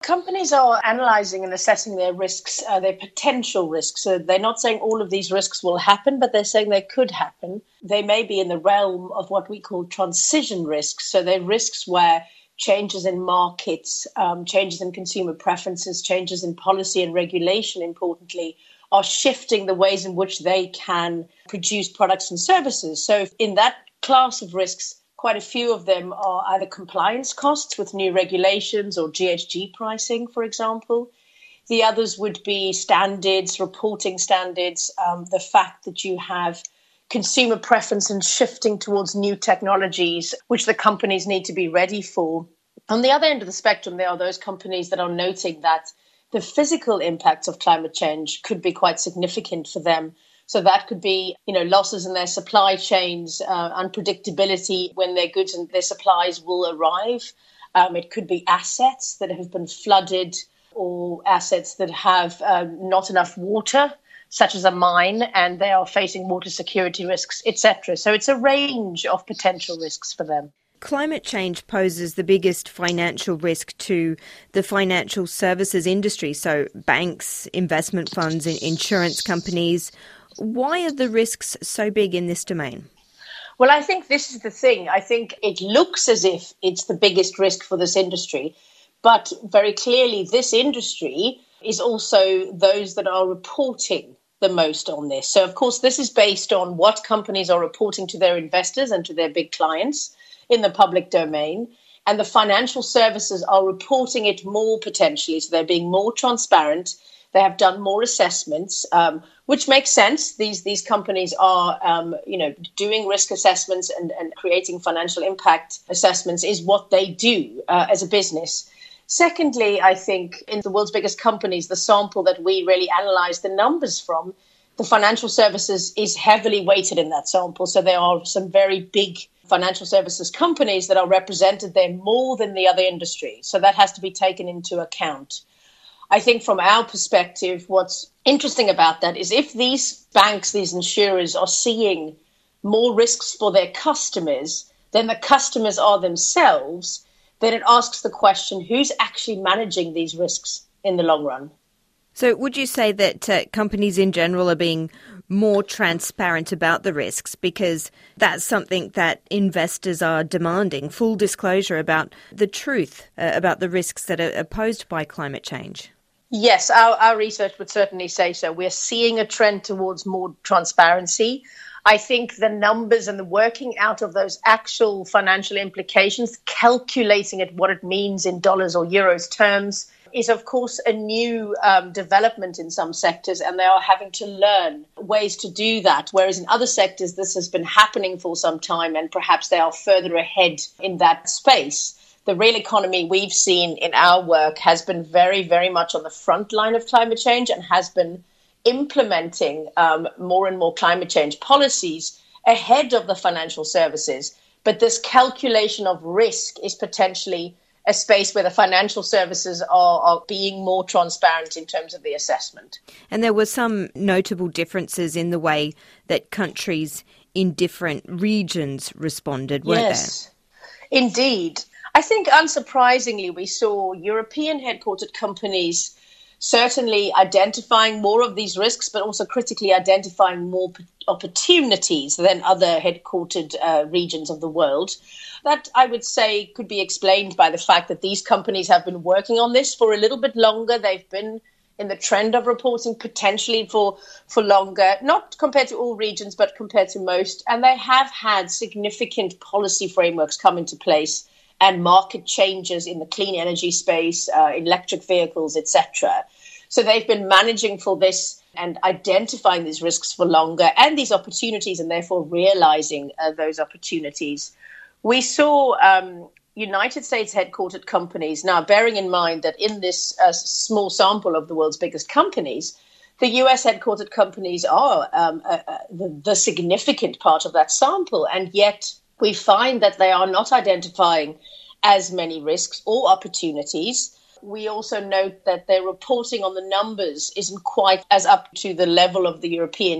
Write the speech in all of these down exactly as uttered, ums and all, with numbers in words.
companies are analysing and assessing their risks, uh, their potential risks. So they're not saying all of these risks will happen, but they're saying they could happen. They may be in the realm of what we call transition risks. So they're risks where changes in markets, um, changes in consumer preferences, changes in policy and regulation, importantly, are shifting the ways in which they can produce products and services. So in that class of risks, quite a few of them are either compliance costs with new regulations or G H G pricing, for example. The others would be standards, reporting standards, um, the fact that you have consumer preference and shifting towards new technologies, which the companies need to be ready for. On the other end of the spectrum, there are those companies that are noting that the physical impacts of climate change could be quite significant for them. So that could be, you know, losses in their supply chains, uh, unpredictability when their goods and their supplies will arrive. Um, it could be assets that have been flooded or assets that have uh, not enough water, such as a mine, and they are facing water security risks, et cetera. So it's a range of potential risks for them. Climate change poses the biggest financial risk to the financial services industry, so banks, investment funds, insurance companies. Why are the risks so big in this domain? Well, I think this is the thing. I think it looks as if it's the biggest risk for this industry, but very clearly this industry is also those that are reporting the most on this. So, of course, this is based on what companies are reporting to their investors and to their big clients in the public domain, and the financial services are reporting it more potentially. So they're being more transparent. They have done more assessments, um, which makes sense. These these companies are, um, you know, doing risk assessments and, and creating financial impact assessments is what they do uh, as a business. Secondly, I think in the world's biggest companies, the sample that we really analyze the numbers from, the financial services is heavily weighted in that sample. So there are some very big financial services companies that are represented there more than the other industries. So that has to be taken into account. I think from our perspective, what's interesting about that is if these banks, these insurers are seeing more risks for their customers than the customers are themselves, then it asks the question, who's actually managing these risks in the long run? So would you say that uh, companies in general are being more transparent about the risks because that's something that investors are demanding, full disclosure about the truth uh, about the risks that are posed by climate change? Yes, our, our research would certainly say so. We're seeing a trend towards more transparency. I think the numbers and the working out of those actual financial implications, calculating it, what it means in dollars or euros terms, is, of course, a new um, development in some sectors, and they are having to learn ways to do that. Whereas in other sectors, this has been happening for some time, and perhaps they are further ahead in that space. The real economy we've seen in our work has been very, very much on the front line of climate change and has been implementing um, more and more climate change policies ahead of the financial services. But this calculation of risk is potentially a space where the financial services are, are being more transparent in terms of the assessment. And there were some notable differences in the way that countries in different regions responded, weren't there? Yes, indeed. I think unsurprisingly, we saw European headquartered companies certainly identifying more of these risks, but also critically identifying more opportunities than other headquartered uh, regions of the world. That, I would say, could be explained by the fact that these companies have been working on this for a little bit longer. They've been in the trend of reporting potentially for, for longer, not compared to all regions, but compared to most. And they have had significant policy frameworks come into place and market changes in the clean energy space, uh, electric vehicles, et cetera. So they've been managing for this and identifying these risks for longer and these opportunities, and therefore realizing uh, those opportunities. We saw um, United States headquartered companies, now bearing in mind that in this uh, small sample of the world's biggest companies, the U S headquartered companies are um, uh, uh, the, the significant part of that sample, and yet we find that they are not identifying as many risks or opportunities. We also note that their reporting on the numbers isn't quite as up to the level of the Europeans.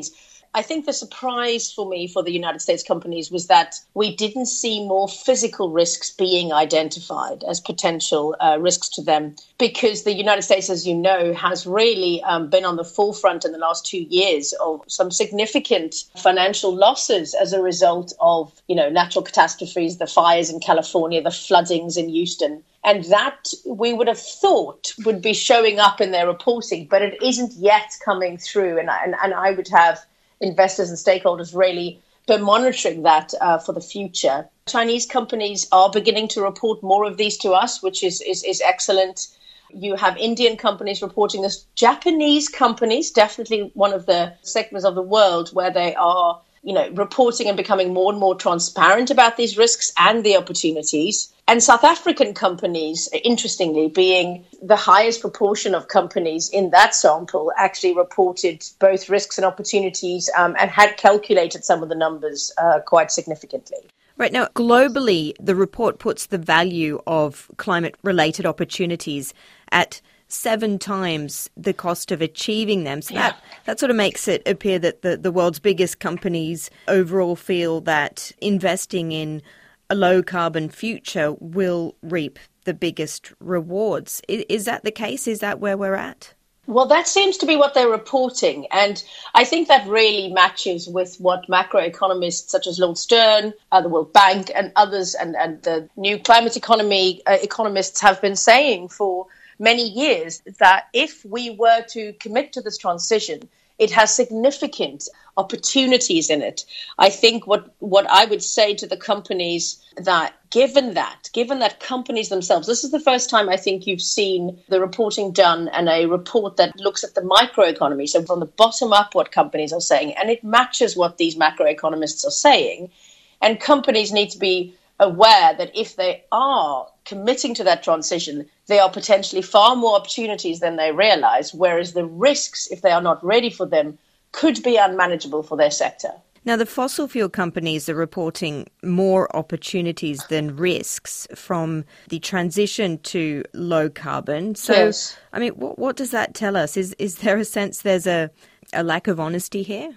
I think the surprise for me for the United States companies was that we didn't see more physical risks being identified as potential uh, risks to them, because the United States, as you know, has really um, been on the forefront in the last two years of some significant financial losses as a result of, you know, natural catastrophes, the fires in California, the floodings in Houston. And that we would have thought would be showing up in their reporting, but it isn't yet coming through. And, and, and I would have investors and stakeholders really been monitoring that uh, for the future. Chinese companies are beginning to report more of these to us, which is, is, is excellent. You have Indian companies reporting this. Japanese companies, definitely one of the segments of the world where they are, you know, reporting and becoming more and more transparent about these risks and the opportunities. And South African companies, interestingly, being the highest proportion of companies in that sample, actually reported both risks and opportunities um, and had calculated some of the numbers uh, quite significantly. Right. Now, globally, the report puts the value of climate-related opportunities at seven times the cost of achieving them. So yeah. that, that sort of makes it appear that the, the world's biggest companies overall feel that investing in a low-carbon future will reap the biggest rewards. Is, is that the case? Is that where we're at? Well, that seems to be what they're reporting. And I think that really matches with what macroeconomists such as Lord Stern, uh, the World Bank and others and, and the new climate economy uh, economists have been saying for many years, that if we were to commit to this transition, it has significant opportunities in it. I think what, what I would say to the companies that given that, given that companies themselves, this is the first time I think you've seen the reporting done and a report that looks at the microeconomy. So from the bottom up, what companies are saying, and it matches what these macroeconomists are saying. And companies need to be aware that if they are committing to that transition, there are potentially far more opportunities than they realize, whereas the risks, if they are not ready for them, could be unmanageable for their sector. Now, the fossil fuel companies are reporting more opportunities than risks from the transition to low carbon. So, yes. I mean, what, what does that tell us? Is is there a sense there's a, a lack of honesty here?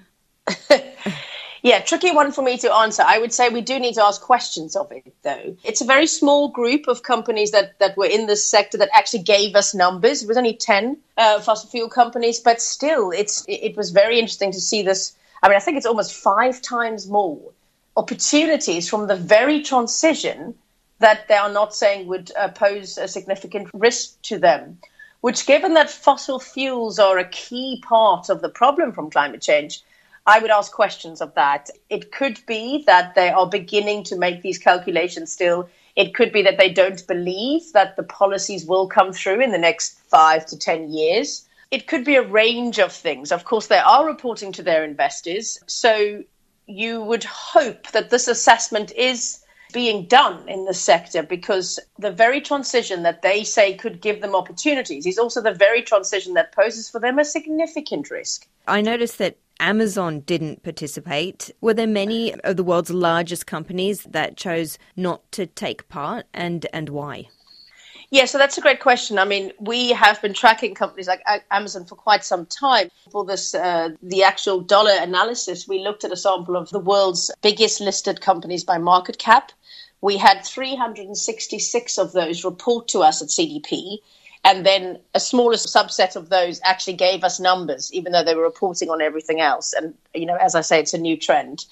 Yeah, tricky one for me to answer. I would say we do need to ask questions of it, though. It's a very small group of companies that, that were in this sector that actually gave us numbers. It was only ten uh, fossil fuel companies, but still, it's it was very interesting to see this. I mean, I think it's almost five times more opportunities from the very transition that they are not saying would uh, pose a significant risk to them, which, given that fossil fuels are a key part of the problem from climate change, I would ask questions of that. It could be that they are beginning to make these calculations still. It could be that they don't believe that the policies will come through in the next five to ten years. It could be a range of things. Of course, they are reporting to their investors. So you would hope that this assessment is being done in the sector, because the very transition that they say could give them opportunities is also the very transition that poses for them a significant risk. I noticed that Amazon didn't participate. Were there many of the world's largest companies that chose not to take part, and, and why? Yeah, so that's a great question. I mean, we have been tracking companies like Amazon for quite some time. For this, uh, the actual dollar analysis, we looked at a sample of the world's biggest listed companies by market cap. We had three hundred sixty-six of those report to us at C D P. And then a smaller subset of those actually gave us numbers, even though they were reporting on everything else. And, you know, as I say, it's a new trend.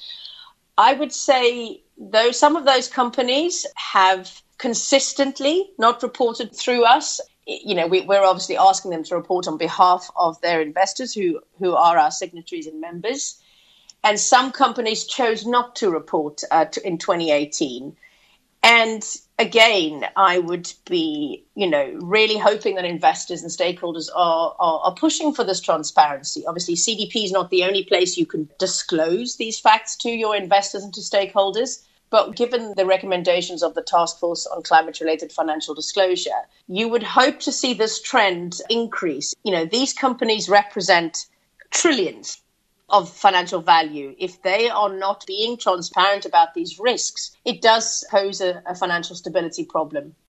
I would say, though, some of those companies have consistently not reported through us. You know, we, we're obviously asking them to report on behalf of their investors who, who are our signatories and members. And some companies chose not to report uh, to, in twenty eighteen. And again, I would be, you know, really hoping that investors and stakeholders are, are, are pushing for this transparency. Obviously, C D P is not the only place you can disclose these facts to your investors and to stakeholders. But given the recommendations of the Task Force on Climate-Related Financial Disclosure, you would hope to see this trend increase. You know, these companies represent trillions of financial value. If they are not being transparent about these risks, it does pose a, a financial stability problem.